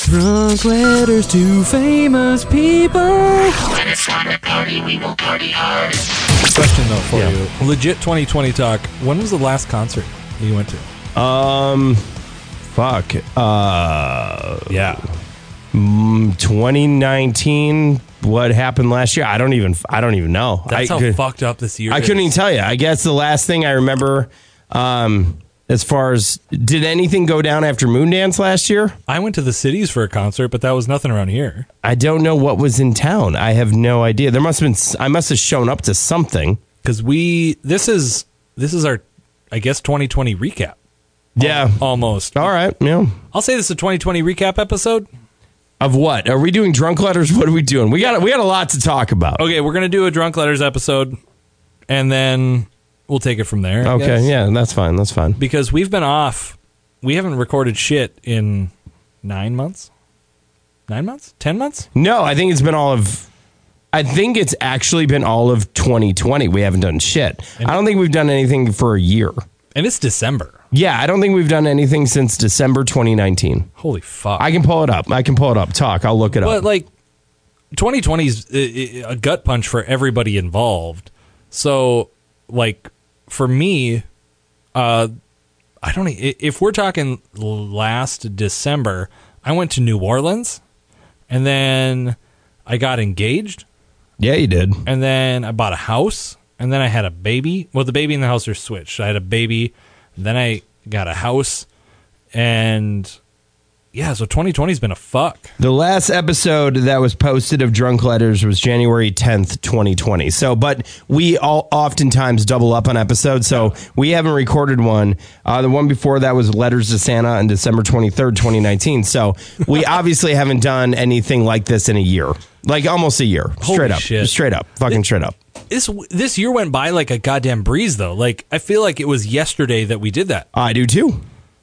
Drunk letters to famous people. When it's time to party, we will party hard. Question though for you. Legit 2020 talk. When was the last concert you went to? Fuck. Yeah. 2019. What happened last year? I don't even know. That's how fucked up this year I couldn't even tell you. I guess the last thing I remember, as far as, did anything go down after Moondance last year? I went to the cities for a concert, but that was nothing around here. I don't know what was in town. I have no idea. I must have shown up to something. Because this is our, I guess, 2020 recap. Yeah. Almost. All right. Yeah. I'll say this is a 2020 recap episode. Of what? Are we doing drunk letters? What are we doing? We got a lot to talk about. Okay, we're going to do a drunk letters episode, and then we'll take it from there. I Okay, guess. yeah, that's fine. That's fine. Because we've been off. We haven't recorded shit in 9 months? 9 months? 10 months? No, I think it's actually been all of 2020. We haven't done shit. I don't think we've done anything for a year. And it's December. Yeah, I don't think we've done anything since December 2019. Holy fuck. I can pull it up. Talk. I'll look it up. But, like, 2020 is a gut punch for everybody involved. So, like, for me, if we're talking last December, I went to New Orleans, and then I got engaged. Yeah, you did. And then I bought a house, and then I had a baby. Well, the baby and the house are switched. I had a baby, then I got a house, and yeah, so 2020's been a fuck. The last episode that was posted of Drunk Letters was January 10th, 2020. So, but we all oftentimes double up on episodes, so we haven't recorded one. The one before that was Letters to Santa on December 23rd, 2019. So we obviously haven't done anything like this in a year. Like almost a year. Holy shit. Straight up. Fucking straight up. This year went by like a goddamn breeze, though. Like, I feel like it was yesterday that we did that. I do too.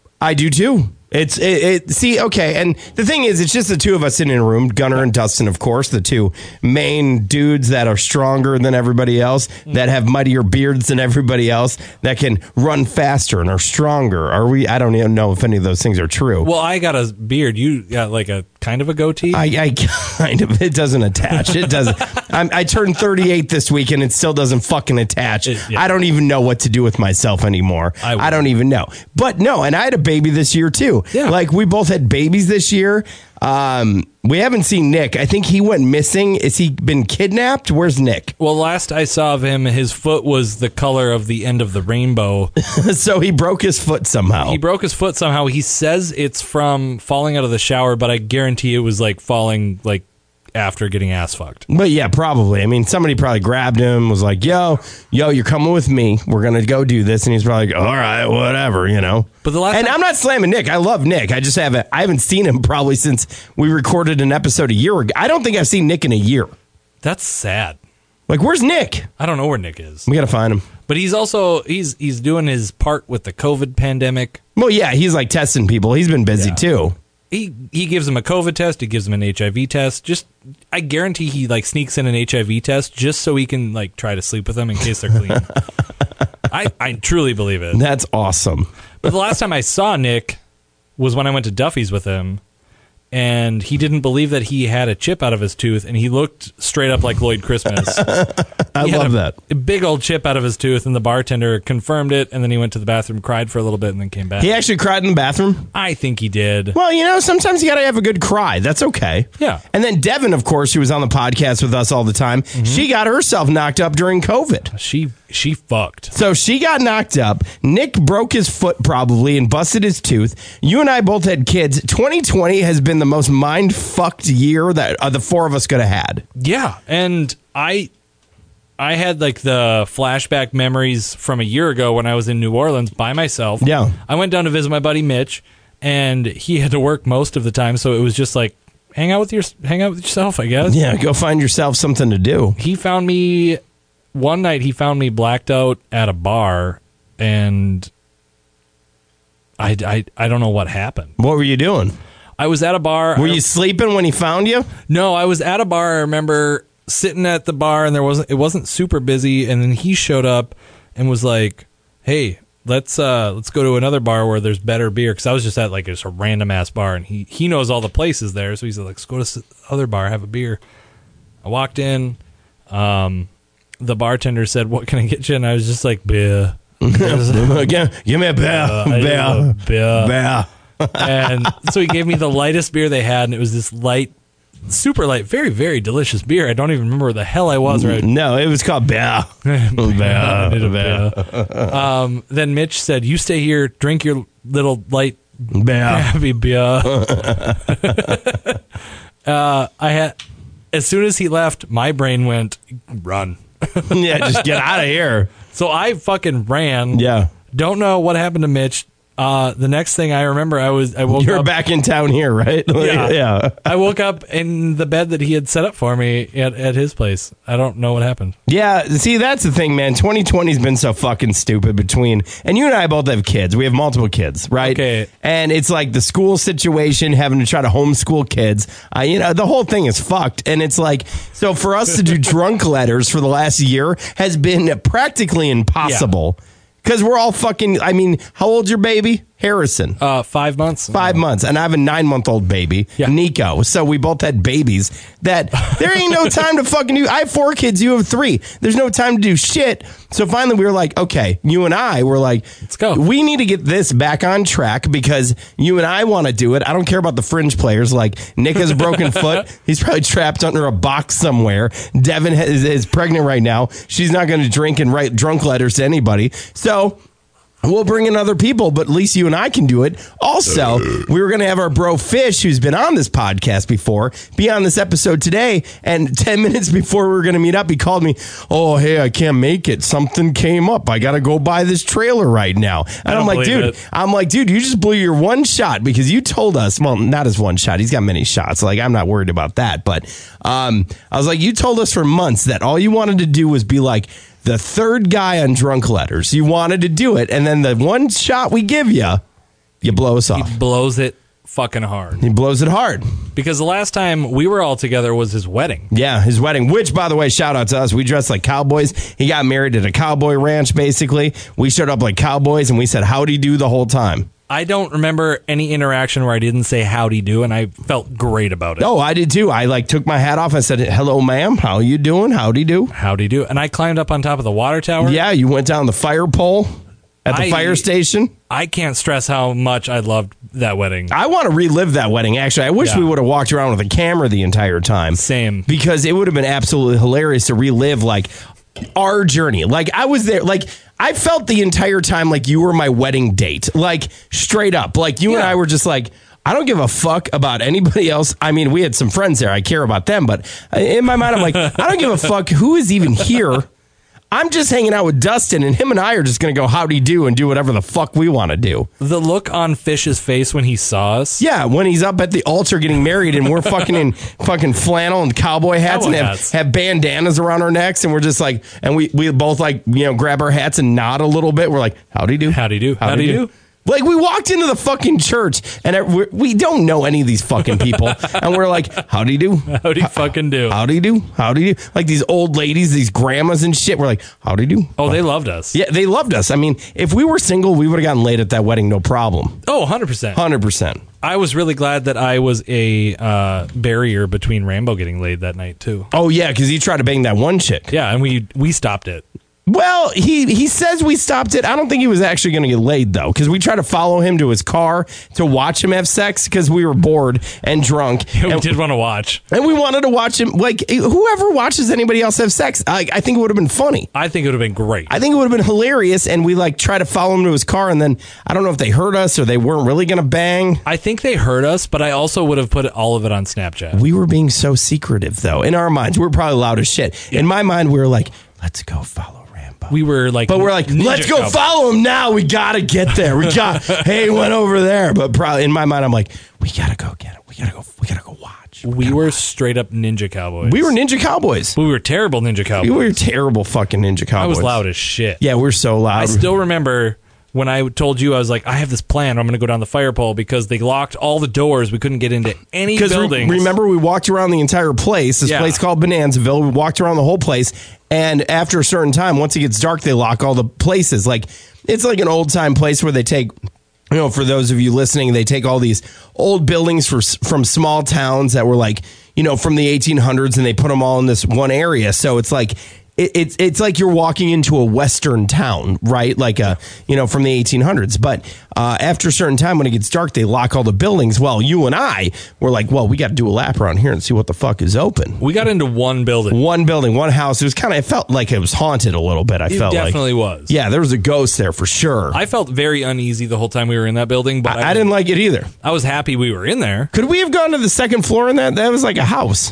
See, okay, and the thing is, it's just the two of us sitting in a room, Gunnar and Dustin, of course, the two main dudes that are stronger than everybody else, that have muddier beards than everybody else, that can run faster and are stronger. I don't even know if any of those things are true. Well, I got a beard. You got like a kind of a goatee? I kind of. It doesn't attach. It doesn't. I turned 38 this week, and it still doesn't fucking attach. I don't even know what to do with myself anymore. I don't even know. But no, and I had a baby this year, too. Yeah. Like, we both had babies this year. We haven't seen Nick. I think he went missing. Is he been kidnapped? Where's Nick? Well, last I saw of him, his foot was the color of the end of the rainbow. So he broke his foot somehow. He says it's from falling out of the shower, but I guarantee it was like falling like after getting ass fucked. But yeah, probably. I mean, somebody probably grabbed him, was like, yo, you're coming with me. We're going to go do this. And he's probably like, all right, whatever, you know. But I'm not slamming Nick. I love Nick. I just haven't seen him probably since we recorded an episode a year ago. I don't think I've seen Nick in a year. That's sad. Like, where's Nick? I don't know where Nick is. We got to find him. But he's also, he's doing his part with the COVID pandemic. Well, yeah, he's like testing people. He's been busy too. He gives him a COVID test. He gives him an HIV test. I guarantee he like sneaks in an HIV test just so he can like try to sleep with them in case they're clean. I truly believe it. That's awesome. But the last time I saw Nick was when I went to Duffy's with him, and he didn't believe that he had a chip out of his tooth, and he looked straight up like Lloyd Christmas. I love that. A big old chip out of his tooth, and the bartender confirmed it, and then he went to the bathroom, cried for a little bit, and then came back. He actually cried in the bathroom? I think he did. Well, you know, sometimes you got to have a good cry. That's okay. Yeah. And then Devin, of course, who was on the podcast with us all the time, she got herself knocked up during COVID. She fucked. So she got knocked up. Nick broke his foot probably and busted his tooth. You and I both had kids. 2020 has been the most mind-fucked year that the four of us could have had. Yeah, and I had like the flashback memories from a year ago when I was in New Orleans by myself. Yeah. I went down to visit my buddy Mitch, and he had to work most of the time, so it was just like hang out with yourself, I guess. Yeah, go find yourself something to do. One night he found me blacked out at a bar, and I don't know what happened. What were you doing? I was at a bar. Were you sleeping when he found you? No, I was at a bar. I remember sitting at the bar, and it wasn't super busy, and then he showed up and was like, "Hey, let's go to another bar where there's better beer, because I was just at like just a random ass bar, and he knows all the places there, so he's like, let's go to this other bar, have a beer. I walked in, the bartender said, "What can I get you?" And I was just like, beer. Give me a beer. Beer. And so he gave me the lightest beer they had, and it was this light, super light, very, very delicious beer. I don't even remember where the hell I was. Right? No, it was called beer. Beer. Then Mitch said, "You stay here, drink your little light happy beer." I had, as soon as he left, my brain went, run. Yeah, just get out of here. So I fucking ran. Yeah. Don't know what happened to Mitch. The next thing I remember, I woke You're up. back in town here, right? Yeah. I woke up in the bed that he had set up for me at his place. I don't know what happened. Yeah, see, that's the thing, man. 2020's been so fucking stupid and you and I both have kids. We have multiple kids, right? Okay. And it's like the school situation, having to try to homeschool kids. The whole thing is fucked. And it's like, so for us to do drunk letters for the last year has been practically impossible. Because we're all fucking, how old's your baby? Harrison. 5 months. 5 months. And I have a 9-month-old baby, yeah. Nico. So we both had babies that there ain't no time to fucking do. I have 4 kids. You have 3. There's no time to do shit. So finally we were like, okay, you and I were like, let's go. We need to get this back on track because you and I want to do it. I don't care about the fringe players. Like Nick has a broken foot. He's probably trapped under a box somewhere. Devin is pregnant right now. She's not going to drink and write drunk letters to anybody. So we'll bring in other people, but at least you and I can do it. Also, we were going to have our bro Fish, who's been on this podcast before, be on this episode today. And 10 minutes before we were going to meet up, he called me, "Oh, hey, I can't make it. Something came up. I got to go buy this trailer right now." And I'm like, dude, you just blew your one shot because you told us, well, not his one shot. He's got many shots. Like, I'm not worried about that. But I was like, you told us for months that all you wanted to do was be like the third guy on drunk letters. You wanted to do it, and then the one shot we give you blow us off. He blows it fucking hard. He blows it hard. Because the last time we were all together was his wedding. Yeah, his wedding, which, by the way, shout out to us. We dressed like cowboys. He got married at a cowboy ranch, basically. We showed up like cowboys, and we said howdy do the whole time. I don't remember any interaction where I didn't say howdy do, and I felt great about it. Oh, I did too. I took my hat off. I said, "Hello, ma'am. How you doing? Howdy do." Howdy do. And I climbed up on top of the water tower. Yeah, you went down the fire pole at the fire station. I can't stress how much I loved that wedding. I want to relive that wedding, actually. I wish we would have walked around with a camera the entire time. Same. Because it would have been absolutely hilarious to relive, like, our journey. Like, I was there, like, I felt the entire time like you were my wedding date. Like, straight up. Like, you and I were just like, I don't give a fuck about anybody else. I mean, we had some friends there. I care about them. But in my mind, I'm like, I don't give a fuck who is even here. I'm just hanging out with Dustin, and him and I are just going to go howdy do and do whatever the fuck we want to do. The look on Fish's face when he saw us. Yeah, when he's up at the altar getting married, and we're fucking in fucking flannel and cowboy hats have bandanas around our necks, and we're just like, and we both like, grab our hats and nod a little bit. We're like, howdy do. Howdy do. Howdy do. Like, we walked into the fucking church, and we don't know any of these fucking people, and we're like, howdy do. Howdy fucking do. Howdy do. Howdy do. Like, these old ladies, these grandmas and shit, we're like, howdy do. Oh, they loved us. Yeah, they loved us. I mean, if we were single, we would have gotten laid at that wedding, no problem. Oh, 100%. 100%. I was really glad that I was a barrier between Rambo getting laid that night, too. Oh, yeah, because he tried to bang that one chick. Yeah, and we stopped it. Well, he says we stopped it. I don't think he was actually going to get laid, though, because we tried to follow him to his car to watch him have sex because we were bored and drunk. We did want to watch. And we wanted to watch him. Like, whoever watches anybody else have sex, I think it would have been funny. I think it would have been great. I think it would have been hilarious, and we, try to follow him to his car, and then I don't know if they heard us or they weren't really going to bang. I think they heard us, but I also would have put all of it on Snapchat. We were being so secretive, though. In our minds, we were probably loud as shit. Yeah. In my mind, we were like, let's go follow. We were like, but we're like, let's go follow him now. We gotta get there. Hey, he went over there. But probably in my mind, I'm like, we gotta go get him. We gotta go watch. We were straight up ninja cowboys. We were ninja cowboys. We were terrible ninja cowboys. We were terrible fucking ninja cowboys. I was loud as shit. Yeah, we're so loud. I still remember when I told you, I was like, I have this plan. I'm going to go down the fire pole because they locked all the doors. We couldn't get into any buildings. Remember, we walked around the entire place. This place called Bonanzaville. We walked around the whole place. And after a certain time, once it gets dark, they lock all the places. Like, it's like an old time place where they take, you know, for those of you listening, they take all these old buildings from small towns that were like, you know, from the 1800s, and they put them all in this one area. So it's like, it's like you're walking into a Western town, right? Like you know, from the 1800s. But after a certain time, when it gets dark, they lock all the buildings. Well, you and I were like, well, we got to do a lap around here and see what the fuck is open. We got into one building, one house. It was kind of, it felt like it was haunted a little bit. It definitely was. Yeah, there was a ghost there for sure. I felt very uneasy the whole time we were in that building, but I didn't like it either. I was happy we were in there. Could we have gone to the second floor in that? That was like a house.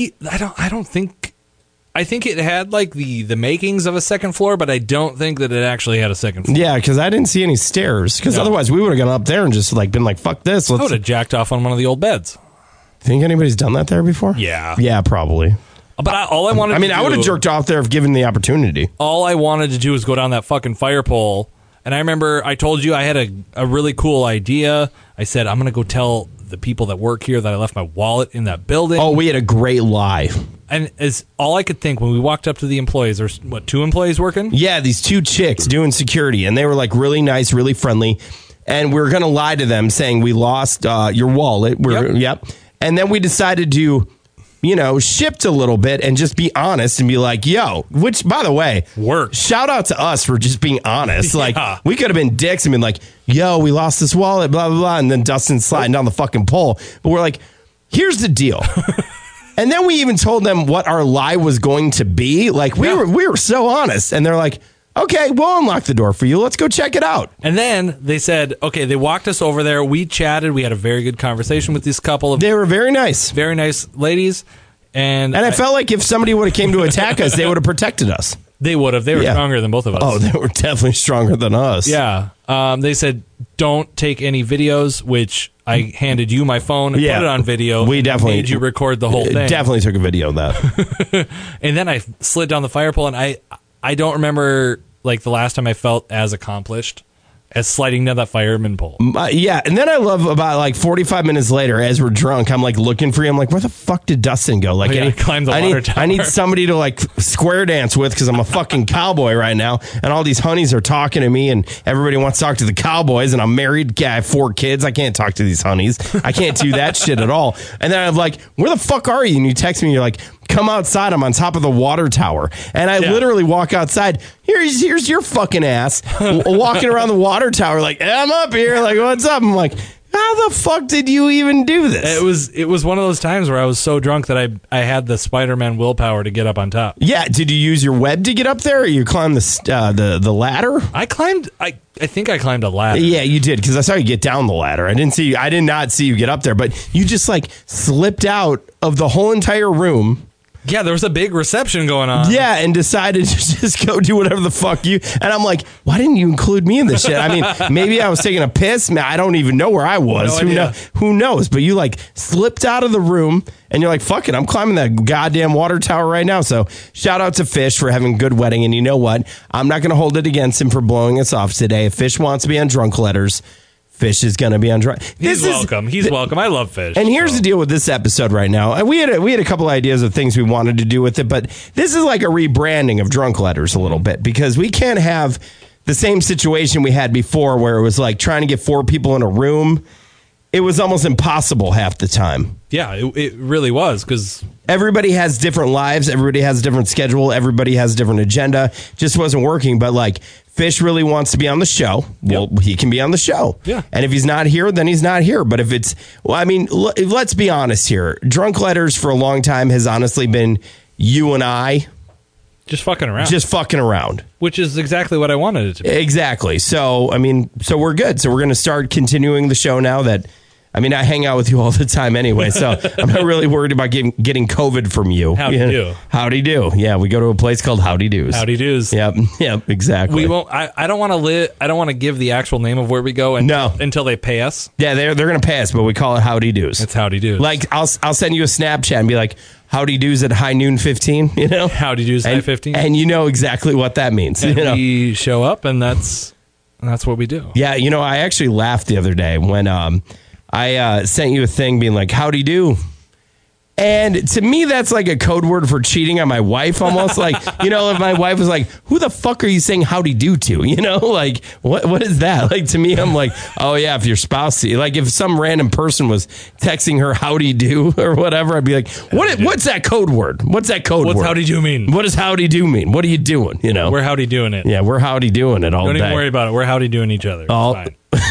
I think it had like the makings of a second floor, but I don't think that it actually had a second floor. Yeah, because I didn't see any stairs. Because otherwise we would have gone up there and just like been like, fuck this. I would have jacked off on one of the old beds. Think anybody's done that there before? Yeah. Yeah, probably. But I would have jerked off there if given the opportunity. All I wanted to do was go down that fucking fire pole. And I remember I told you I had a really cool idea. I said, I'm going to go tell the people that work here that I left my wallet in that building. Oh, we had a great lie. And as all I could think when we walked up to the employees, there's what, 2 employees working? Yeah, these 2 chicks doing security, and they were like really nice, really friendly. And we were going to lie to them saying we lost your wallet. Yep. And then we decided to, you know, shift a little bit and just be honest and be like, yo, which, by the way, shout out to us for just being honest. Like, we could have been dicks and been like, yo, we lost this wallet, blah, blah, blah. And then Dustin's sliding down the fucking pole. But we're like, here's the deal. And then we even told them what our lie was going to be. Like, we were so honest. And they're like, okay, we'll unlock the door for you. Let's go check it out. And then they said, okay, they walked us over there. We chatted. We had a very good conversation with this couple. They were very nice. Very nice ladies. And I felt like if somebody would have came to attack us, they would have protected us. They would have. They were stronger than both of us. Oh, they were definitely stronger than us. Yeah. They said, don't take any videos, which I handed you my phone and put it on video. We definitely made you record the whole thing. Definitely took a video of that. And then I slid down the fire pole, and I don't remember like the last time I felt as accomplished as sliding down that fireman pole. Yeah, and then I love about like 45 minutes later, as we're drunk, I'm like looking for you. I'm like, where the fuck did Dustin go? Like, I climbed the water tower. I need somebody to like square dance with because I'm a fucking cowboy right now, and all these honeys are talking to me, and everybody wants to talk to the cowboys, and I'm married, I have 4 kids. I can't talk to these honeys. I can't do that shit at all. And then I'm like, where the fuck are you? And you text me, you're like, come outside. I'm on top of the water tower. And I literally walk outside. Here's your fucking ass walking around the water tower like, I'm up here. Like, what's up? I'm like, how the fuck did you even do this? It was one of those times where I was so drunk that I had the Spider-Man willpower to get up on top. Yeah. Did you use your web to get up there, or you climbed the ladder? I climbed. I think I climbed a ladder. Yeah, you did, because I saw you get down the ladder. I did not see you get up there, but you just like slipped out of the whole entire room. Yeah, there was a big reception going on. Yeah, and decided to just go do whatever the fuck you... And I'm like, why didn't you include me in this shit? I mean, maybe I was taking a piss. I don't even know where I was. Who knows? But you like slipped out of the room, and you're like, fuck it, I'm climbing that goddamn water tower right now. So shout out to Fish for having a good wedding. And you know what? I'm not going to hold it against him for blowing us off today. If Fish wants to be on Drunk Letters, Fish is going to be on Drunk. He's welcome. He's welcome. I love Fish. And here's the deal with this episode right now. We had a couple ideas of things we wanted to do with it, but this is like a rebranding of Drunk Letters a little bit, because we can't have the same situation we had before where it was like trying to get 4 people in a room. It was almost impossible half the time. Yeah, it really was, because everybody has different lives. Everybody has a different schedule. Everybody has a different agenda. Just wasn't working. But like, Fish really wants to be on the show. Well, he can be on the show. Yeah. And if he's not here, then he's not here. But if it's, well, I mean, let's be honest here. Drunk Letters for a long time has honestly been you and I. Just fucking around. Just fucking around. Which is exactly what I wanted it to be. Exactly. So, I mean, so we're good. So we're going to start continuing the show now that, I mean, I hang out with you all the time anyway, so I'm not really worried about getting COVID from you. Howdy do. Howdy do. Yeah, we go to a place called Howdy Do's. Howdy Do's. Yep, exactly. We won't. I don't want to I don't want to give the actual name of where we go until they pay us. Yeah, they're going to pay us, but we call it Howdy Do's. It's Howdy Do's. Like, I'll send you a Snapchat and be like, Howdy Do's at high noon 15, you know? Howdy Do's at high 15. And you know exactly what that means. And we show up, and that's And that's what we do. Yeah, I actually laughed the other day when I sent you a thing being like, howdy do. And to me, that's like a code word for cheating on my wife almost. Like, if my wife was like, who the fuck are you saying howdy do to? Like, what is that? Like, to me, I'm like, oh, yeah, if your spouse, like if some random person was texting her howdy do or whatever, I'd be like, what's that code word? What's that code word? What's howdy do mean? What does howdy do mean? What are you doing? We're howdy doing it. Yeah, we're howdy doing it all Don't day. even worry about it. We're howdy doing each other. All- Fine.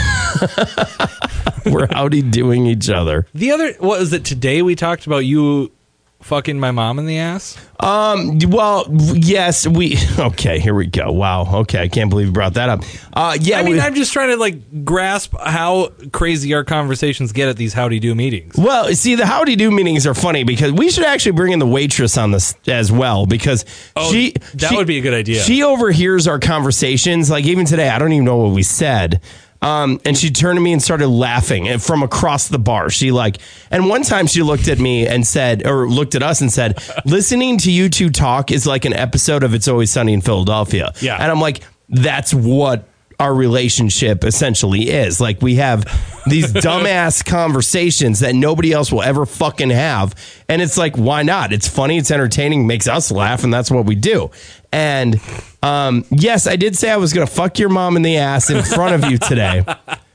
We're howdy doing each other. The other, what was it today we talked about you fucking my mom in the ass? Well, yes, okay, here we go. Wow. Okay. I can't believe you brought that up. Yeah. I'm just trying to grasp how crazy our conversations get at these howdy do meetings. Well, see, the howdy do meetings are funny because we should actually bring in the waitress on this as well because that would be a good idea. She overhears our conversations. Like even today, I don't even know what we said. And she turned to me and started laughing from across the bar. And one time she looked at me and said, or looked at us and said, listening to you two talk is like an episode of It's Always Sunny in Philadelphia. Yeah. And I'm like, that's what our relationship essentially is. Like we have these dumbass conversations that nobody else will ever fucking have. And it's like, why not? It's funny. It's entertaining, makes us laugh. And that's what we do. And yes, I did say I was going to fuck your mom in the ass in front of you today.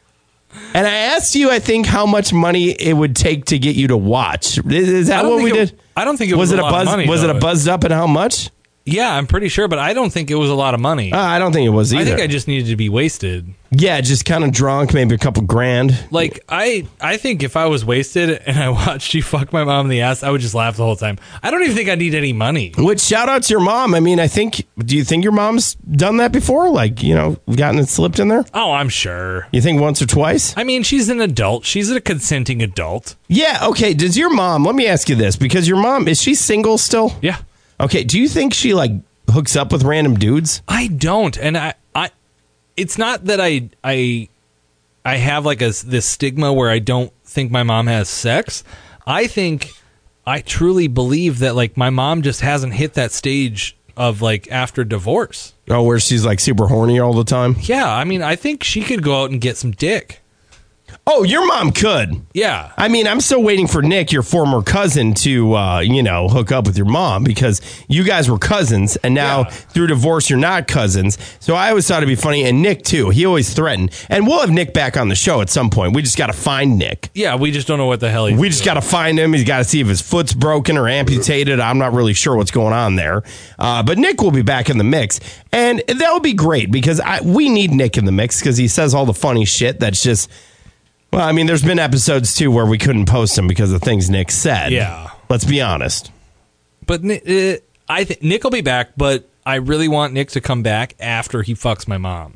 And I asked you, I think, how much money it would take to get you to watch. Is that what we did? I don't think it was a lot of money. Was it a buzzed up and how much? Yeah, I'm pretty sure, but I don't think it was a lot of money. I don't think it was either. I think I just needed to be wasted. Yeah, just kind of drunk, maybe a couple grand. Like, I think if I was wasted and I watched you fuck my mom in the ass, I would just laugh the whole time. I don't even think I need any money. Which, shout out to your mom. I mean, do you think your mom's done that before? Like, gotten it slipped in there? Oh, I'm sure. You think once or twice? I mean, she's an adult. She's a consenting adult. Yeah, okay. Does your mom, let me ask you this, because your mom, is she single still? Yeah. Okay, do you think she, hooks up with random dudes? I don't. And I it's not that I have this stigma where I don't think my mom has sex. I truly believe that my mom just hasn't hit that stage of after divorce. Oh, where she's super horny all the time? Yeah, I mean, I think she could go out and get some dick. Oh, your mom could. Yeah. I mean, I'm still waiting for Nick, your former cousin, to, hook up with your mom because you guys were cousins and now through divorce, you're not cousins. So I always thought it'd be funny. And Nick, too. He always threatened. And we'll have Nick back on the show at some point. We just got to find Nick. Yeah, we just don't know what the hell he's We just got to find him. He's got to see if his foot's broken or amputated. I'm not really sure what's going on there. But Nick will be back in the mix. And that would be great because we need Nick in the mix because he says all the funny shit that's just... Well, I mean, there's been episodes, too, where we couldn't post them because of things Nick said. Yeah. Let's be honest. But I think Nick will be back, but I really want Nick to come back after he fucks my mom.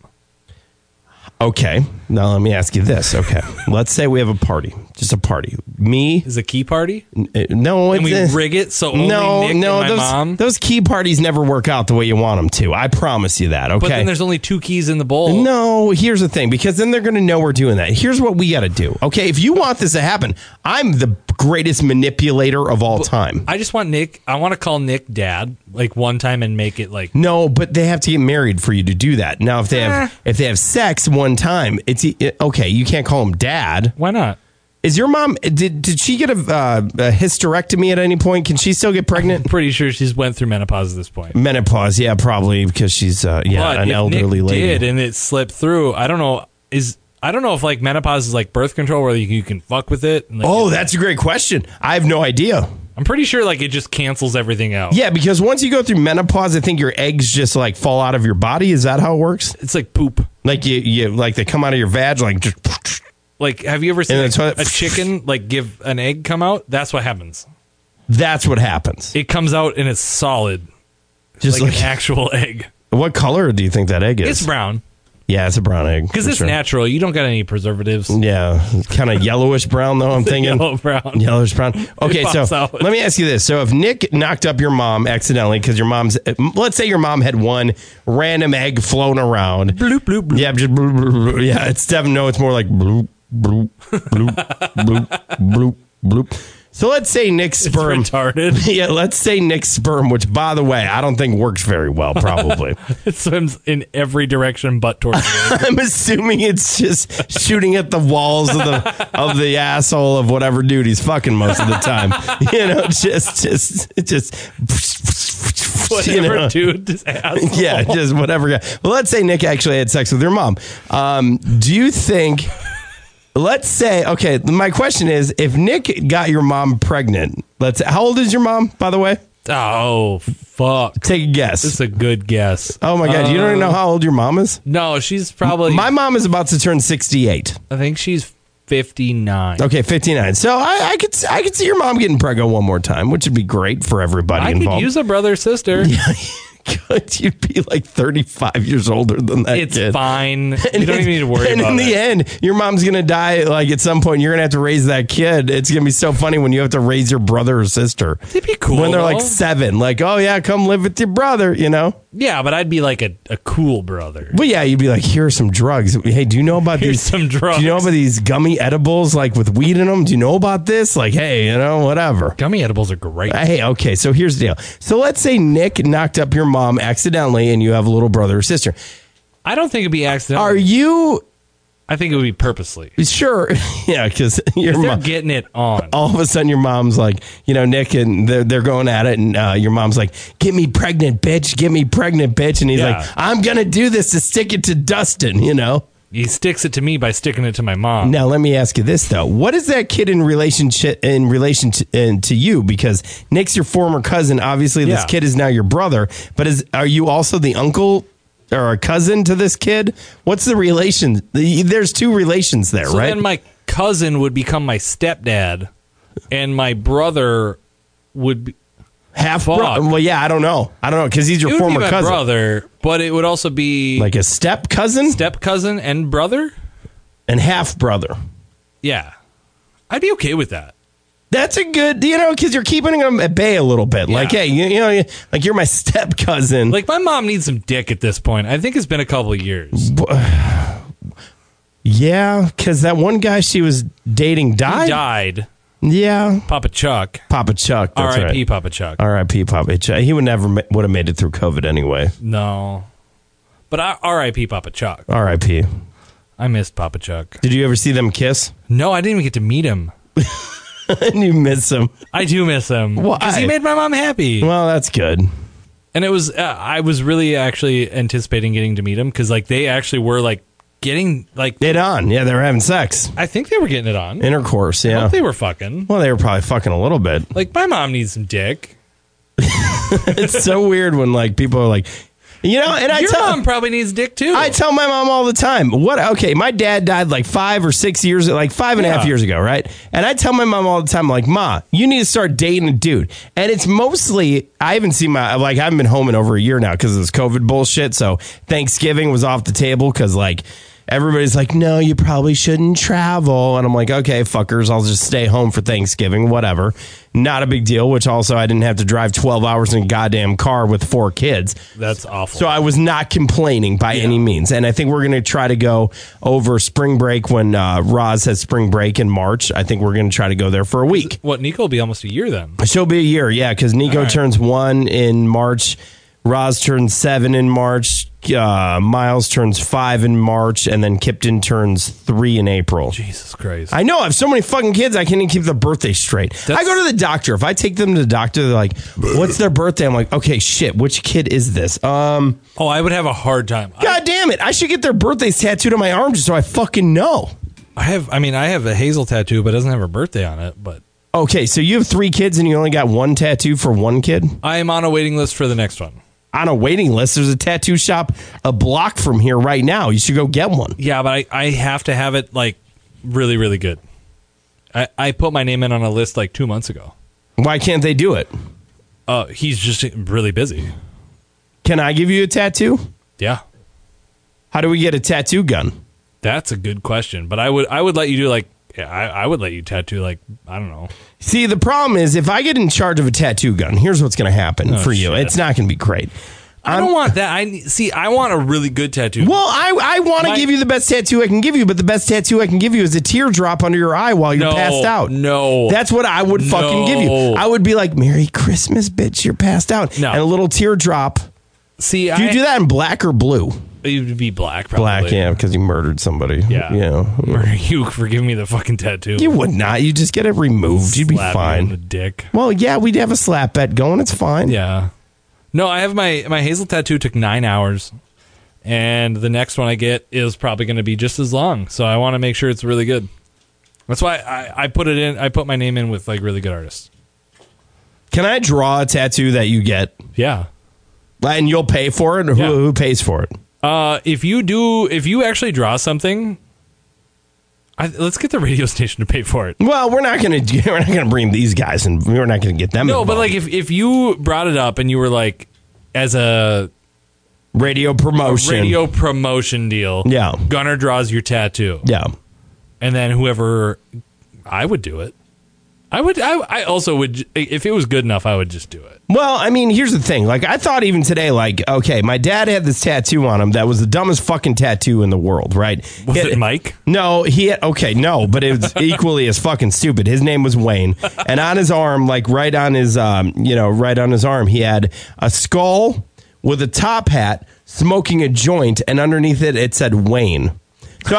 Okay. Now, let me ask you this. Okay. Let's say we have a party. Just a party. Me. Is it a key party? No. And we rig it so only Nick and my mom? Those key parties never work out the way you want them to. I promise you that, okay? But then there's only 2 keys in the bowl. No, here's the thing. Because then they're going to know we're doing that. Here's what we got to do. Okay, if you want this to happen, I'm the greatest manipulator of all time. I just want Nick. I want to call Nick Dad one time and make it No, but they have to get married for you to do that. Now, if they have sex one time, it's okay. You can't call him Dad. Why not? Is your mom? Did she get a hysterectomy at any point? Can she still get pregnant? I'm pretty sure she's went through menopause at this point. Menopause, yeah, probably because she's an elderly Nick lady. Did and it slipped through. I don't know. I don't know if menopause is birth control where you can fuck with it. And, that's a great question. I have no idea. I'm pretty sure it just cancels everything out. Yeah, because once you go through menopause, I think your eggs just fall out of your body. Is that how it works? It's like poop. You they come out of your vag just. Have you ever seen a chicken give an egg come out? That's what happens. That's what happens. It comes out and it's solid, just like an actual egg. What color do you think that egg is? It's brown. Yeah, it's a brown egg. Because it's natural. You don't got any preservatives. Yeah, kind of yellowish brown, though, I'm thinking. Yellowish brown. Okay, so let me ask you this. So if Nick knocked up your mom accidentally, because let's say your mom had one random egg flown around. Bloop, bloop, bloop. Yeah, just bloop, bloop, bloop. Yeah, it's Devin. No, it's more like bloop, bloop, bloop, bloop, bloop, bloop. So let's say Nick's sperm. Retarded. Yeah, let's say Nick's sperm, which, by the way, I don't think works very well, probably. It swims in every direction but towards me. I'm assuming it's just shooting at the walls of the asshole of whatever dude he's fucking most of the time. You know, just Whatever dude's asshole. Yeah, just whatever guy. Well, let's say Nick actually had sex with your mom. Do you think... Let's say, okay, my question is, if Nick got your mom pregnant, how old is your mom, by the way? Oh, fuck. Take a guess. This is a good guess. Oh, my God. You don't even know how old your mom is? No, she's probably... My mom is about to turn 68. I think she's 59. Okay, 59. So I could see your mom getting pregnant one more time, which would be great for everybody I involved. could use a brother or sister. Good. You'd be like 35 years older than that It's kid. fine. You don't even need to worry and about in the it. end, your mom's going to die. Like at some point, you're going to have to raise that kid. It's going to be so funny when you have to raise your brother or sister. It'd be cool, When they're like though. 7. Like, oh, yeah, come live with your brother, you know? Yeah, but I'd be like a cool brother. Well, yeah, you'd be like, here are some drugs. Hey, do you know about Here's these? some drugs. Do you know about these gummy edibles like with weed in them? Do you know about this? Like, hey, you know, whatever. Gummy edibles are great. Hey, okay, so here's the deal. So let's say Nick knocked up your mom accidentally and you have a little brother or sister. I don't think it'd be accidental. Are you I think it would be purposely. sure? Yeah, because your They're mom. getting it on. All of a sudden, your mom's like, you know, Nick, and they're going at it, and your mom's like, "Get me pregnant, bitch! Get me pregnant, bitch!" And he's Yeah. like, "I'm gonna do this to stick it to Dustin," you know. He sticks it to me by sticking it to my mom. Now, let me ask you this though: what is that kid in relation to you? Because Nick's your former cousin. Obviously, this Yeah. kid is now your brother. But are you also the uncle or a cousin to this kid? What's the relation? There's two relations there, So right? then my cousin would become my stepdad, and my brother would be... Half Fuck. brother. Well, yeah, I don't know because he's your It would former be my cousin, brother, but it would also be like a step cousin step cousin and brother. and half brother. Yeah, I'd be okay with that. That's a good, because you're keeping them at bay a little bit. Like, Yeah. hey, like you're my step cousin. Like my mom needs some dick at this point. I think it's been a couple of years. Yeah, because that one guy she was dating He died. died. Yeah, Papa Chuck. Papa Chuck. That's R.I.P. right. Papa Chuck. R.I.P. Papa Chuck. He would never would have made it through COVID anyway. No, but R.I.P. Papa Chuck. R.I.P. I missed Papa Chuck. Did you ever see them kiss? No, I didn't even get to meet him. And you miss him. I do miss him Why? because he made my mom happy. Well, that's good. And it was I was really actually anticipating getting to meet him because like they actually were like getting like It on. Yeah, they were having sex. I think they were getting it on. Intercourse, I yeah. hope they were fucking. Well, they were probably fucking a little bit. Like my mom needs some dick. It's so weird when like people are like, and I Your tell mom probably needs dick too. I tell my mom all the time, okay, my dad died like 5 or 6 years, like 5.5 years ago, right? And I tell my mom all the time, like, Ma, you need to start dating a dude. And it's mostly, I haven't been home in over a year now because of this COVID bullshit. So Thanksgiving was off the table because like, everybody's like, no, you probably shouldn't travel. And I'm like, okay, fuckers, I'll just stay home for Thanksgiving, whatever. Not a big deal, which also I didn't have to drive 12 hours in a goddamn car with 4 kids. That's awful. So I was not complaining by any means. And I think we're going to try to go over spring break when Roz has spring break in March. I think we're going to try to go there for a week. What, Nico will be almost a year then. She'll be a year, yeah, because Nico All right. turns 1 in March. Roz turns 7 in March. Miles turns 5 in March. And then Kipton turns 3 in April. Jesus Christ. I know. I have so many fucking kids. I can't even keep their birthday straight. I go to the doctor. If I take them to the doctor, they're like, what's their birthday? I'm like, okay, shit. Which kid is this? Oh, I would have a hard time. God damn it. I should get their birthdays tattooed on my arm just so I fucking know. I have a Hazel tattoo, but it doesn't have her birthday on it. But Okay, so you have 3 kids and you only got 1 tattoo for 1 kid? I am on a waiting list for the next one. On a waiting list. There's a tattoo shop a block from here right now. You should go get one. Yeah, but I have to have it like really, really good. I put my name in on a list like 2 months ago. Why can't they do it? He's just really busy. Can I give you a tattoo? Yeah, How do we get a tattoo gun? that's a good question. But I would let you do like I would let you tattoo like I don't know. See, the problem is if I get in charge of a tattoo gun, here's what's going to happen for you. shit. It's not going to be great. I don't want that. I want a really good tattoo. Well, I want to give you the best tattoo I can give you, but the best tattoo I can give you is a teardrop under your eye while you're passed out. No. That's what I would fucking give you. I would be like, Merry Christmas, bitch, you're passed out. No. And a little teardrop. See, Do you do that in black or blue? It would be black, probably. Black, yeah, because you murdered somebody. Yeah. Murder you for giving me the fucking tattoo. You would not. You just get it removed. You'd be Slap me in the fine. dick. Well, yeah, we'd have a slap bet going. It's fine. Yeah. No, I have my Hazel tattoo took 9 hours, and the next one I get is probably going to be just as long. So I want to make sure it's really good. That's why I put it in. I put my name in with like really good artists. Can I draw a tattoo that you get? Yeah. And you'll pay for it? Or Yeah. who pays for it? If you actually draw something, let's get the radio station to pay for it. Well, we're not gonna bring these guys, and we're not gonna get them. No, involved. but like if you brought it up and you were like, as a radio promotion deal, Yeah. Gunner draws your tattoo, Yeah. and then whoever, I would do it. I also would, if it was good enough, I would just do it. Well, I mean, here's the thing. Like, I thought even today, like, okay, my dad had this tattoo on him that was the dumbest fucking tattoo in the world, right? Was it Mike? No, but it was equally as fucking stupid. His name was Wayne, and on his arm, like right on his arm, he had a skull with a top hat, smoking a joint, and underneath it said Wayne. So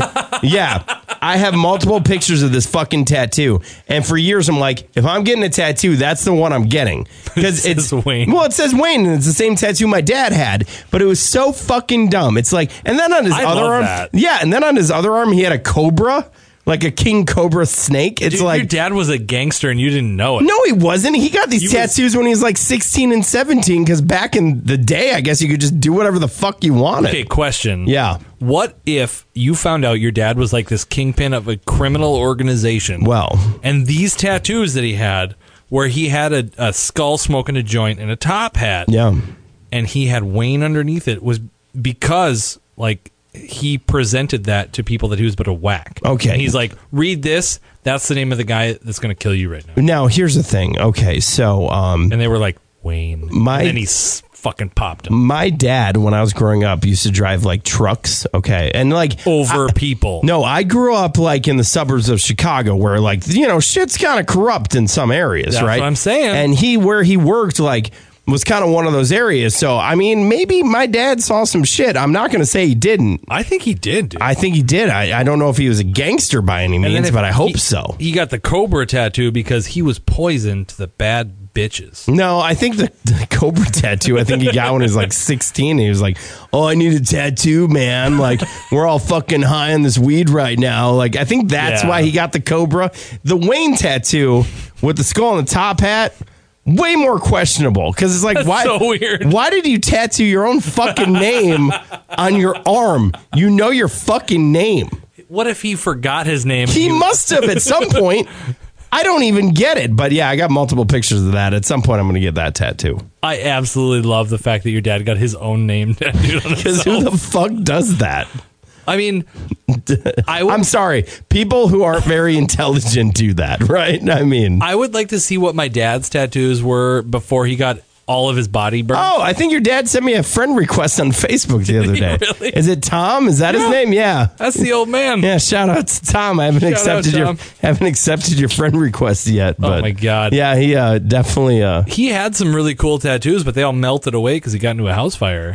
I have multiple pictures of this fucking tattoo, and for years I'm like, if I'm getting a tattoo, that's the one I'm getting because it's Wayne. Well, it says Wayne, and it's the same tattoo my dad had, but it was so fucking dumb. It's like, and then on his other love arm, that. and then on his other arm, he had a cobra. Like a king cobra snake. It's Dude, like your dad was a gangster and you didn't know it. No, he wasn't. He got these tattoos when he was like 16 and 17 because back in the day, I guess you could just do whatever the fuck you wanted. Okay, question. Yeah. What if you found out your dad was like this kingpin of a criminal organization? Well. And these tattoos that he had, where he had a skull smoking a joint and a top hat. Yeah. And he had Wayne underneath it, was because, like, he presented that to people that he was but a whack. Okay. And he's like, read this. That's the name of the guy that's going to kill you right now. Now, here's the thing. Okay, so... and they were like, Wayne. And then he fucking popped him. My dad, when I was growing up, used to drive, like, trucks, okay? And, like... Over people. No, I grew up, like, in the suburbs of Chicago where, like, shit's kind of corrupt in some areas, That's right? what I'm saying. And where he worked, like... was kind of one of those areas. So, I mean, maybe my dad saw some shit. I'm not going to say he didn't. I think he did, dude. I think he did. I don't know if he was a gangster by any means, but I hope so. He got the Cobra tattoo because he was poison to the bad bitches. No, I think the Cobra tattoo, I think he got when he was like 16. He was like, oh, I need a tattoo, man. Like, we're all fucking high on this weed right now. Like, I think that's why he got the Cobra. The Wayne tattoo with the skull and the top hat, way more questionable because it's like, That's why? So weird. Why did you tattoo your own fucking name on your arm? You know your fucking name. What if he forgot his name? He must have at some point. I don't even get it, but yeah, I got multiple pictures of that. At some point, I'm going to get that tattoo. I absolutely love the fact that your dad got his own name tattooed on Because himself. who the fuck does that? I mean, I'm sorry. People who aren't very intelligent do that, right? I mean, I would like to see what my dad's tattoos were before he got all of his body burned. oh, I think your dad sent me a friend request on Facebook the other day. Really? Is it Tom? Is that his name? Yeah. That's the old man. Yeah, shout out to Tom. I haven't accepted your friend request yet. But Oh my God. Yeah, he definitely. He had some really cool tattoos, but they all melted away because he got into a house fire.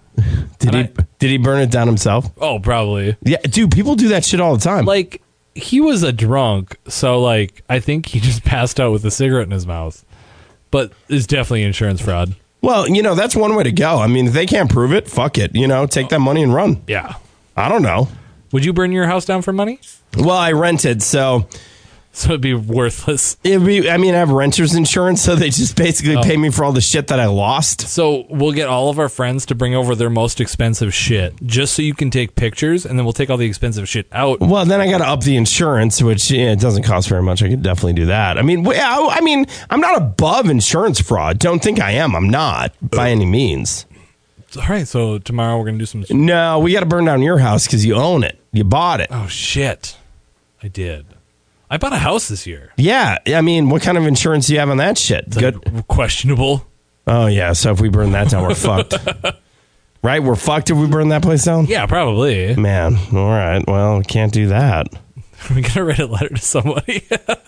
Did he burn it down himself? Oh, probably. Yeah, dude, people do that shit all the time. Like, he was a drunk, so, like, I think he just passed out with a cigarette in his mouth. But it's definitely insurance fraud. Well, that's one way to go. I mean, if they can't prove it, fuck it. Take that money and run. Yeah. I don't know. Would you burn your house down for money? Well, I rented, so it'd be worthless. I have renter's insurance, so they just basically pay me for all the shit that I lost. So we'll get all of our friends to bring over their most expensive shit, just so you can take pictures, and then we'll take all the expensive shit out. Well, then I got to up the insurance, which it doesn't cost very much. I could definitely do that. I mean, I'm not above insurance fraud. Don't think I am. I'm not by any means. All right, so tomorrow we're going to do some... No, we got to burn down your house because you own it. You bought it. Oh, shit. I did. I bought a house this year. Yeah, I mean, what kind of insurance do you have on that shit? Good. Questionable. Oh, yeah. So if we burn that down, we're fucked. Right? We're fucked if we burn that place down? Yeah, probably. Man, all right. Well, we can't do that. We gotta write a letter to somebody.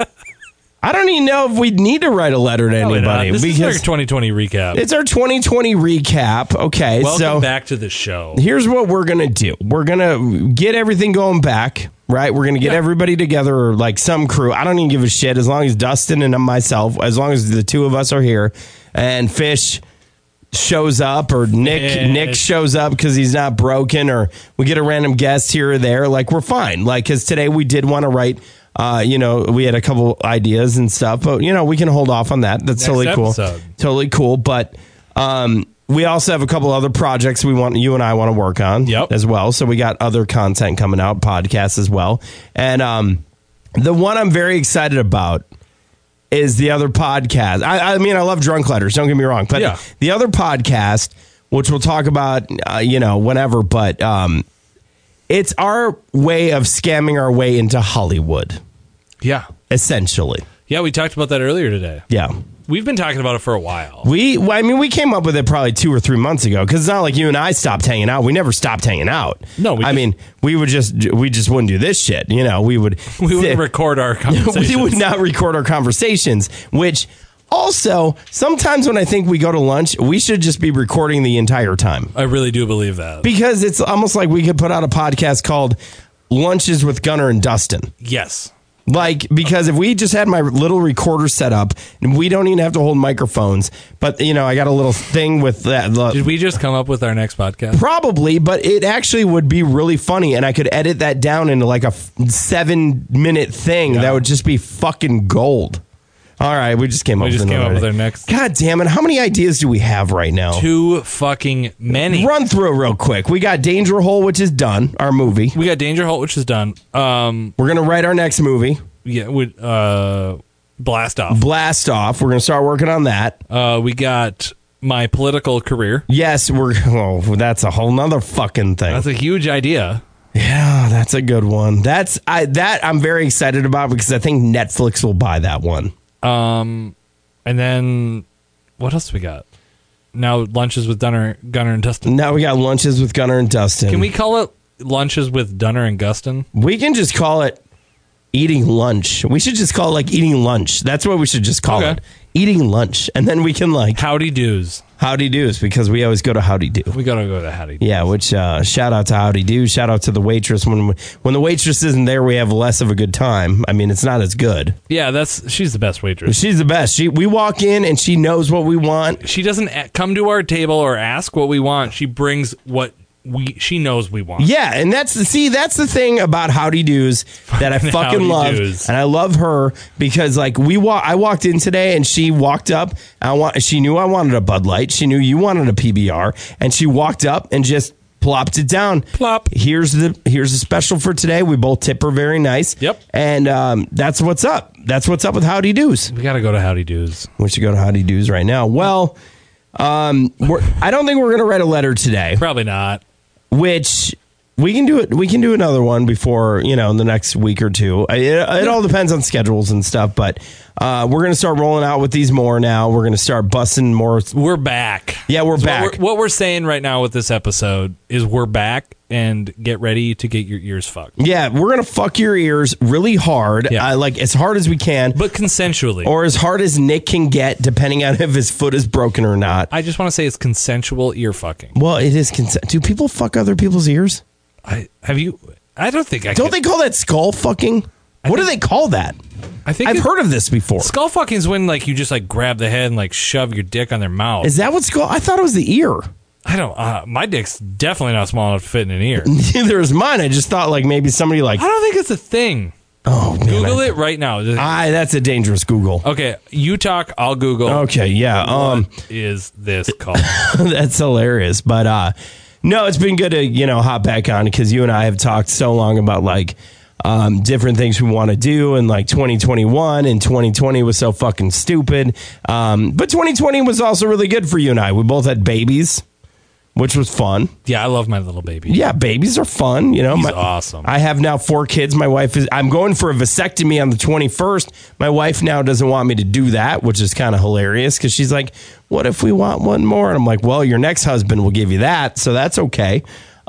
I don't even know if we'd need to write a letter to anybody. This is because our 2020 recap. it's our 2020 recap. Okay, Welcome so back to the show. here's what we're going to do. We're going to get everything going back, right? We're going to get everybody together, or like some crew. I don't even give a shit as long as Dustin and myself, as long as the two of us are here, and Fish shows up, or Nick shows up because he's not broken, or we get a random guest here or there. Like, we're fine. Like, because today we did want to write, we had a couple ideas and stuff, but, we can hold off on that. That's totally cool. Totally cool. But we also have a couple other projects you and I want to work on as well. So we got other content coming out, podcasts as well. And the one I'm very excited about is the other podcast. I mean, I love Drunk Letters, don't get me wrong. But the other podcast, which we'll talk about, whenever, but it's our way of scamming our way into Hollywood. Yeah. Essentially. Yeah, we talked about that earlier today. Yeah. We've been talking about it for a while. We came up with it probably 2 or 3 months ago, because it's not like you and I stopped hanging out. We never stopped hanging out. No, we just wouldn't do this shit. We wouldn't record our conversations. We would not record our conversations, which also sometimes when I think we go to lunch, we should just be recording the entire time. I really do believe that. Because it's almost like we could put out a podcast called Lunches with Gunnar and Dustin. Yes. Because if we just had my little recorder set up, and we don't even have to hold microphones, but, I got a little thing with that. Did we just come up with our next podcast? Probably, but it actually would be really funny, and I could edit that down into like a 7-minute thing that would just be fucking gold. All right, we just came up with our next. God damn it. How many ideas do we have right now? Too fucking many. Run through it real quick. We got Danger Hole, which is done, our movie. We got Danger Hole, which is done. We're going to write our next movie. Yeah, with Blast Off. Blast Off. We're going to start working on that. We got my political career. Yes, that's a whole nother fucking thing. That's a huge idea. Yeah, that's a good one. That I'm very excited about, because I think Netflix will buy that one. And then what else we got? Now Lunches with Gunnar and Dustin. Now we got Lunches with Gunnar and Dustin. Can we call it Lunches with Dunner and Gustin? We can just call it Eating Lunch. We should just call it like Eating Lunch. That's what we should just call it. Eating Lunch. And then we can like Howdy Do's. Howdy Do's, because we always go to Howdy Do. We gotta go to Howdy Do. Yeah, which shout out to Howdy Do. Shout out to the waitress. When the waitress isn't there, we have less of a good time. I mean, it's not as good. Yeah, she's the best waitress. She's the best. We walk in and she knows what we want. She doesn't come to our table or ask what we want. She brings what she knows we want. Yeah, and that's the thing about Howdy Do's that I fucking love. And I love her because like I walked in today and she walked up and she knew I wanted a Bud Light. She knew you wanted a PBR, and she walked up and just plopped it down. Plop. Here's the special for today. We both tip her very nice. Yep. And that's what's up. That's what's up with Howdy Do's. We got to go to Howdy Do's. We should go to Howdy Do's right now. Well, I don't think we're going to write a letter today. Probably not. Which we can do it. We can do another one before, in the next week or two. It all depends on schedules and stuff, but we're going to start rolling out with these more now. We're going to start busting more. We're back. Yeah, we're back. What we're saying right now with this episode is we're back, and get ready to get your ears fucked. Yeah, we're going to fuck your ears really hard, like as hard as we can. But consensually. Or as hard as Nick can get, depending on if his foot is broken or not. I just want to say it's consensual ear fucking. Well, it is Do people fuck other people's ears? I don't think I Don't they call that skull fucking? What do they call that? I've heard of this before. Skull fucking is when like you just like grab the head and like shove your dick on their mouth. Is that what skull? I thought it was the ear. I don't. My dick's definitely not small enough to fit in an ear. Neither is mine. I just thought like maybe somebody like. I don't think it's a thing. Oh, man. Google it right now. That's a dangerous Google. Okay, you talk. I'll Google. Okay, yeah. What is this called? That's hilarious. But no, it's been good to hop back on, because you and I have talked so long about like different things we want to do, and like 2021 and 2020 was so fucking stupid. But 2020 was also really good for you and I. We both had babies. which was fun. Yeah, I love my little baby. Yeah, babies are fun. You know, He's awesome. I have now 4 kids. I'm going for a vasectomy on the 21st. My wife now doesn't want me to do that, which is kind of hilarious because she's like, what if we want one more? And I'm like, well, your next husband will give you that. So that's okay.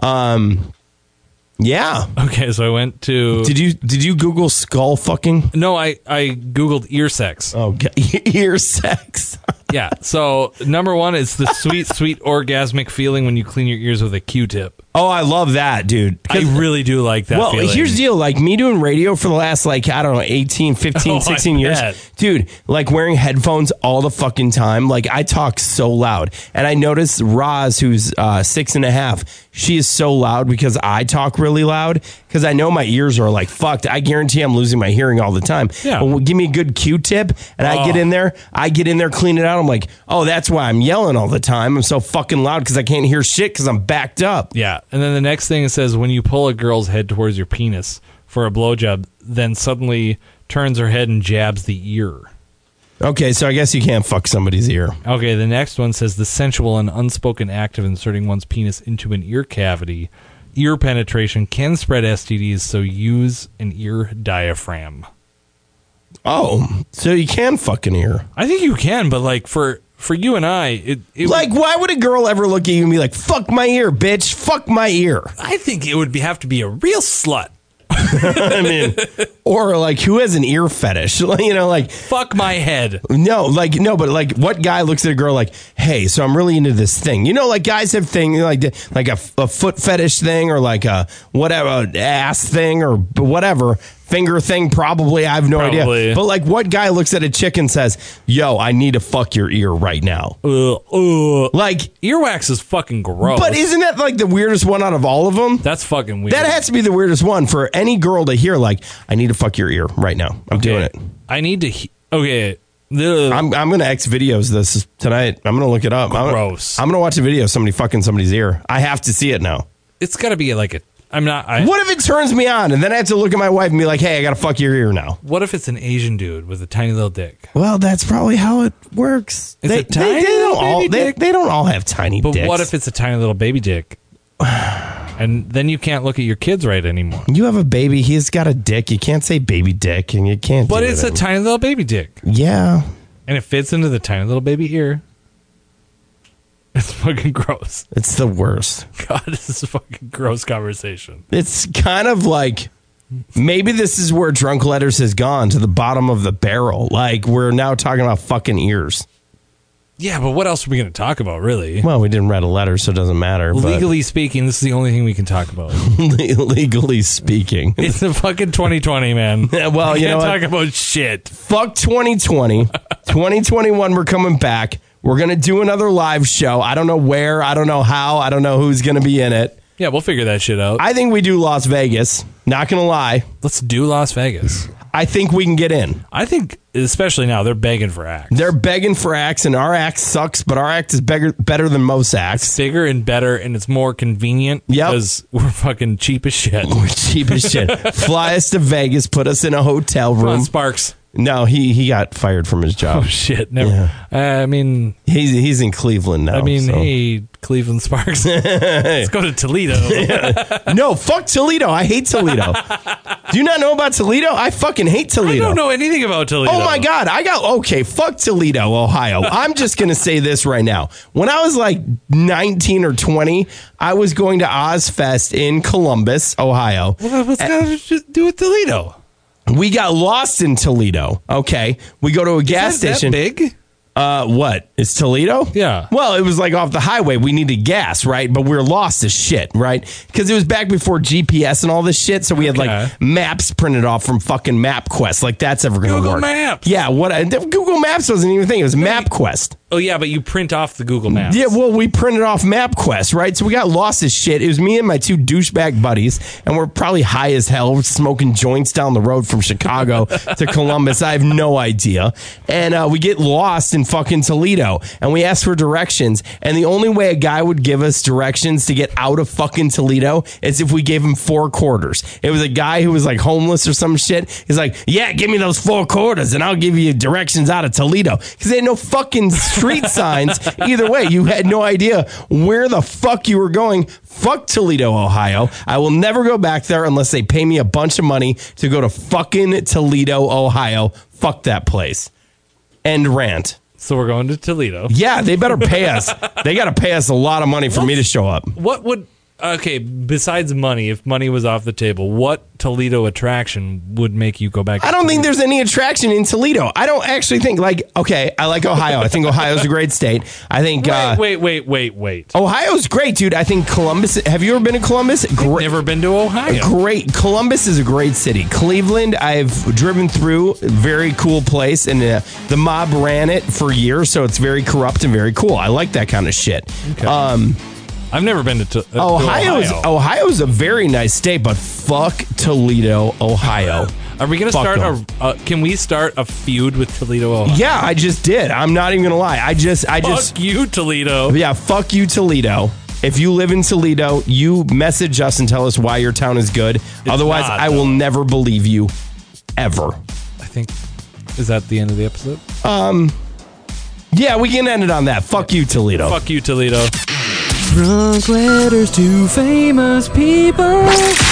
Yeah. Okay, so I went to... Did you Google skull fucking? No, I Googled ear sex. Okay. Ear sex. Yeah, so number 1 is the sweet, sweet orgasmic feeling when you clean your ears with a Q-tip. Oh, I love that, dude. I really do like that feeling. Here's the deal. Like, me doing radio for the last, 18, 15, 16 years. Dude, like, wearing headphones all the fucking time. Like, I talk so loud. And I noticed Roz, who's 6.5, she is so loud because I talk really loud. Because I know my ears are, fucked. I guarantee I'm losing my hearing all the time. Yeah. But give me a good Q-tip, and I get in there, clean it out. I'm like, oh, that's why I'm yelling all the time. I'm so fucking loud because I can't hear shit because I'm backed up. Yeah. And then the next thing it says, when you pull a girl's head towards your penis for a blowjob, then suddenly turns her head and jabs the ear. Okay, so I guess you can't fuck somebody's ear. Okay, the next one says the sensual and unspoken act of inserting one's penis into an ear cavity. Ear penetration can spread STDs, so use an ear diaphragm. Oh, so you can fuck an ear. I think you can, but for you and I, why would a girl ever look at you and be like, fuck my ear, bitch, fuck my ear? I think it would have to be a real slut. I mean, or who has an ear fetish? Fuck my head. No, but what guy looks at a girl like, hey, so I'm really into this thing. Guys have things like a foot fetish thing or a whatever ass thing or whatever. Finger thing, probably. I have no idea. But what guy looks at a chick and says, yo, I need to fuck your ear right now? Earwax is fucking gross. But isn't that the weirdest one out of all of them? That's fucking weird. That has to be the weirdest one for any girl to hear. I need to fuck your ear right now. I'm doing it. I need to. Okay. I'm gonna X videos this tonight. I'm gonna look it up. Gross. I'm gonna watch a video of somebody fucking somebody's ear. I have to see it now. It's got to be I'm not. What if it turns me on and then I have to look at my wife and be like, hey, I got to fuck your ear now? What if it's an Asian dude with a tiny little dick? Well, that's probably how it works. They don't all have tiny dicks. But what if it's a tiny little baby dick? And then you can't look at your kids right anymore. You have a baby. He's got a dick. You can't say baby dick and you can't But it's a tiny little baby dick. Yeah. And it fits into the tiny little baby ear. It's fucking gross. It's the worst. God, this is a fucking gross conversation. It's kind of maybe this is where Drunk Letters has gone, to the bottom of the barrel. We're now talking about fucking ears. Yeah, but what else are we going to talk about, really? Well, we didn't write a letter, so it doesn't matter. Legally speaking, this is the only thing we can talk about. Legally speaking. It's the fucking 2020, man. Well, you know what? Can't talk about shit. Fuck 2020. 2021, we're coming back. We're going to do another live show. I don't know where. I don't know how. I don't know who's going to be in it. Yeah, we'll figure that shit out. I think we do Las Vegas. Not going to lie. Let's do Las Vegas. I think we can get in. I think, especially now, they're begging for acts. They're begging for acts, and our act sucks, but our act is better than most acts. It's bigger and better, and it's more convenient. Yep. Because we're fucking cheap as shit. We're cheap as shit. Fly us to Vegas, put us in a hotel room. Come on, Sparks. No, he got fired from his job. Oh, shit. Never. Yeah. I mean... He's in Cleveland now. Hey, Cleveland Sparks. Let's go to Toledo. No, fuck Toledo. I hate Toledo. Do you not know about Toledo? I fucking hate Toledo. I don't know anything about Toledo. Oh, my God. Fuck Toledo, Ohio. I'm just going to say this right now. When I was 19 or 20, I was going to Ozfest in Columbus, Ohio. Well, what's got to do with Toledo? We got lost in Toledo. Okay. We go to a gas station. That big? What? It's Toledo? Yeah. Well, it was off the highway. We needed gas, right? But we were lost as shit, right? Because it was back before GPS and all this shit. So we had maps printed off from fucking MapQuest. That's ever going to work. Google Maps. Yeah. Google Maps wasn't even a thing. It was MapQuest. Oh, yeah, but you print off the Google Maps. Yeah, well, we printed off MapQuest, right? So we got lost as shit. It was me and my 2 douchebag buddies, and we're probably high as hell, smoking joints down the road from Chicago to Columbus. I have no idea. And we get lost in fucking Toledo, and we ask for directions, and the only way a guy would give us directions to get out of fucking Toledo is if we gave him 4 quarters. It was a guy who was homeless or some shit. He's like, yeah, give me those 4 quarters, and I'll give you directions out of Toledo. Because they had no fucking street signs. Either way, you had no idea where the fuck you were going. Fuck Toledo, Ohio. I will never go back there unless they pay me a bunch of money to go to fucking Toledo, Ohio. Fuck that place. End rant. So we're going to Toledo. Yeah, they better pay us. They got to pay us a lot of money for me to show up. What would... Okay, besides money, if money was off the table, what Toledo attraction would make you go back to I don't think Toledo? there's any attraction in Toledo. I don't actually think, okay, I like Ohio. I think Ohio's a great state. I think... Wait. Ohio's great, dude. I think Columbus... Have you ever been to Columbus? Never been to Ohio. Great. Columbus is a great city. Cleveland, I've driven through. Very cool place. And the mob ran it for years, so it's very corrupt and very cool. I like that kind of shit. Okay. I've never been to Ohio. Ohio's a very nice state, but fuck Toledo, Ohio. Are we going to start can we start a feud with Toledo, Ohio? Yeah, I just did. I'm not even going to lie. I just Fuck you, Toledo. Yeah, fuck you, Toledo. If you live in Toledo, you message us and tell us why your town is good. Otherwise, I will never believe you ever. I think is that the end of the episode? Yeah, we can end it on that. Fuck you, Toledo. Fuck you, Toledo. Drunk letters to famous people.